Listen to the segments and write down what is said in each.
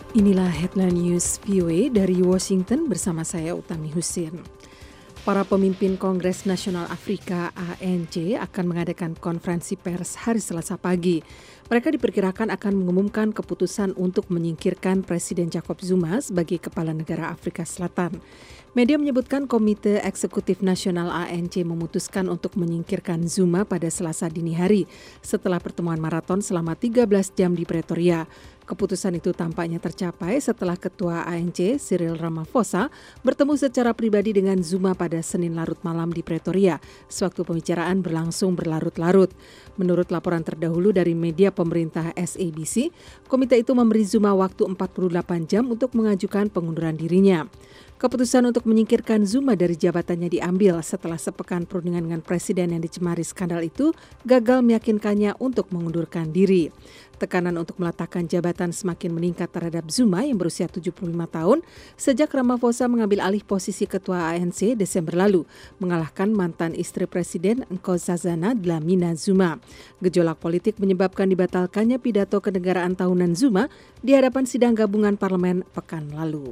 Inilah headline news VOA dari Washington bersama saya Utami Husin. Para pemimpin Kongres Nasional Afrika ANC akan mengadakan konferensi pers hari Selasa pagi. Mereka diperkirakan akan mengumumkan keputusan untuk menyingkirkan Presiden Jacob Zuma sebagai kepala negara Afrika Selatan. Media menyebutkan Komite Eksekutif Nasional ANC memutuskan untuk menyingkirkan Zuma pada Selasa dini hari setelah pertemuan maraton selama 13 jam di Pretoria. Keputusan itu tampaknya tercapai setelah Ketua ANC Cyril Ramaphosa bertemu secara pribadi dengan Zuma pada Senin larut malam di Pretoria, sewaktu pembicaraan berlangsung berlarut-larut. Menurut laporan terdahulu dari media pemerintah SABC, komite itu memberi Zuma waktu 48 jam untuk mengajukan pengunduran dirinya. Keputusan untuk menyingkirkan Zuma dari jabatannya diambil setelah sepekan perundingan dengan presiden yang dicemari skandal itu gagal meyakinkannya untuk mengundurkan diri. Tekanan untuk meletakkan jabatan semakin meningkat terhadap Zuma yang berusia 75 tahun sejak Ramaphosa mengambil alih posisi Ketua ANC Desember lalu, mengalahkan mantan istri Presiden Nkosazana Dlamini Zuma. Gejolak politik menyebabkan dibatalkannya pidato kenegaraan tahunan Zuma di hadapan sidang gabungan parlemen pekan lalu.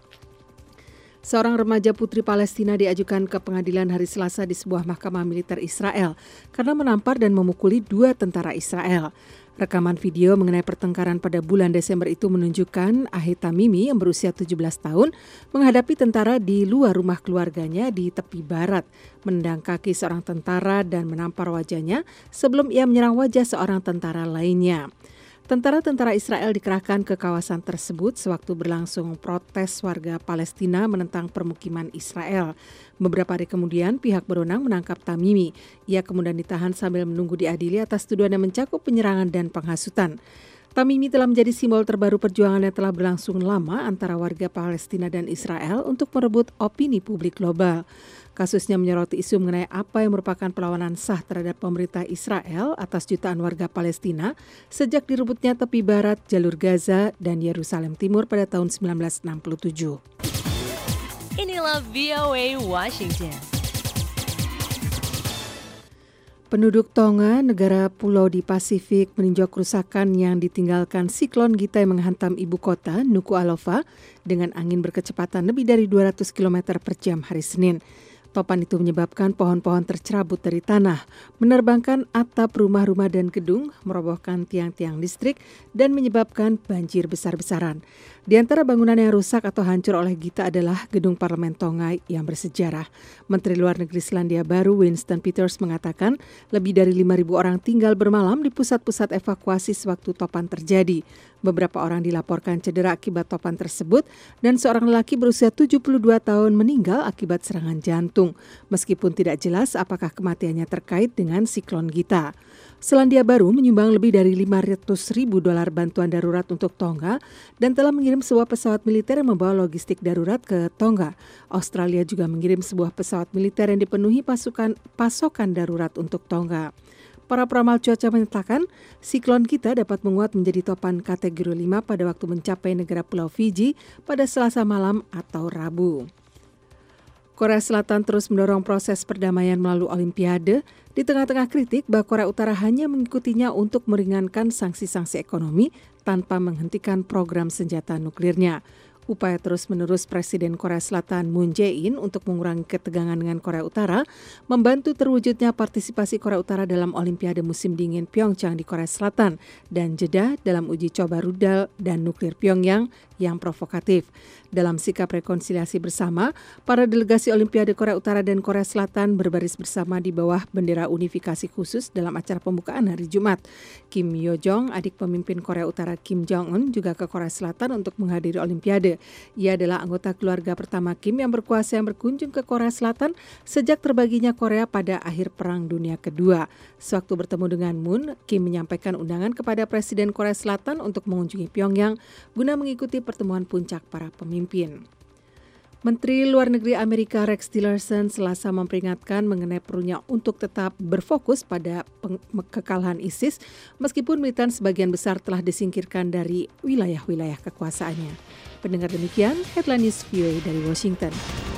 Seorang remaja putri Palestina diajukan ke pengadilan hari Selasa di sebuah mahkamah militer Israel karena menampar dan memukuli 2 tentara Israel. Rekaman video mengenai pertengkaran pada bulan Desember itu menunjukkan Ahit Tamimi yang berusia 17 tahun menghadapi tentara di luar rumah keluarganya di tepi barat, menendang kaki seorang tentara dan menampar wajahnya sebelum ia menyerang wajah seorang tentara lainnya. Tentara-tentara Israel dikerahkan ke kawasan tersebut sewaktu berlangsung protes warga Palestina menentang permukiman Israel. Beberapa hari kemudian, pihak berwenang menangkap Tamimi. Ia kemudian ditahan sambil menunggu diadili atas tuduhan yang mencakup penyerangan dan penghasutan. Tamimi telah menjadi simbol terbaru perjuangan yang telah berlangsung lama antara warga Palestina dan Israel untuk merebut opini publik global. Kasusnya menyoroti isu mengenai apa yang merupakan perlawanan sah terhadap pemerintah Israel atas jutaan warga Palestina sejak direbutnya tepi barat, jalur Gaza, dan Yerusalem Timur pada tahun 1967. Inilah VOA Washington. Penduduk Tonga, negara pulau di Pasifik, meninjau kerusakan yang ditinggalkan siklon Gita yang menghantam ibu kota, Nuku'alofa, dengan angin berkecepatan lebih dari 200 km per jam hari Senin. Topan itu menyebabkan pohon-pohon tercerabut dari tanah, menerbangkan atap rumah-rumah dan gedung, merobohkan tiang-tiang listrik, dan menyebabkan banjir besar-besaran. Di antara bangunan yang rusak atau hancur oleh Gita adalah gedung parlemen Tonga yang bersejarah. Menteri Luar Negeri Selandia Baru Winston Peters mengatakan lebih dari 5.000 orang tinggal bermalam di pusat-pusat evakuasi sewaktu topan terjadi. Beberapa orang dilaporkan cedera akibat topan tersebut dan seorang lelaki berusia 72 tahun meninggal akibat serangan jantung. Meskipun tidak jelas apakah kematiannya terkait dengan siklon Gita. Selandia Baru menyumbang lebih dari $500.000 bantuan darurat untuk Tonga dan telah mengirim sebuah pesawat militer yang membawa logistik darurat ke Tonga. Australia juga mengirim sebuah pesawat militer yang dipenuhi pasokan darurat untuk Tonga. Para peramal cuaca menyatakan siklon Gita dapat menguat menjadi topan kategori 5 pada waktu mencapai negara Pulau Fiji pada Selasa malam atau Rabu. Korea Selatan terus mendorong proses perdamaian melalui Olimpiade di tengah-tengah kritik bahwa Korea Utara hanya mengikutinya untuk meringankan sanksi-sanksi ekonomi tanpa menghentikan program senjata nuklirnya. Upaya terus-menerus Presiden Korea Selatan Moon Jae-in untuk mengurangi ketegangan dengan Korea Utara membantu terwujudnya partisipasi Korea Utara dalam Olimpiade musim dingin Pyeongchang di Korea Selatan dan jeda dalam uji coba rudal dan nuklir Pyongyang yang provokatif. Dalam sikap rekonsiliasi bersama, para delegasi Olimpiade Korea Utara dan Korea Selatan berbaris bersama di bawah bendera unifikasi khusus dalam acara pembukaan hari Jumat. Kim Yo-jong, adik pemimpin Korea Utara Kim Jong-un, juga ke Korea Selatan untuk menghadiri Olimpiade. Ia adalah anggota keluarga pertama Kim yang berkuasa yang berkunjung ke Korea Selatan sejak terbaginya Korea pada akhir Perang Dunia Kedua. Sewaktu bertemu dengan Moon, Kim menyampaikan undangan kepada Presiden Korea Selatan untuk mengunjungi Pyongyang guna mengikuti pertemuan puncak para pemimpin. Menteri Luar Negeri Amerika Rex Tillerson Selasa memperingatkan mengenai perlunya untuk tetap berfokus pada kekalahan ISIS meskipun militan sebagian besar telah disingkirkan dari wilayah-wilayah kekuasaannya. Pendengar demikian, Headline News VOA dari Washington.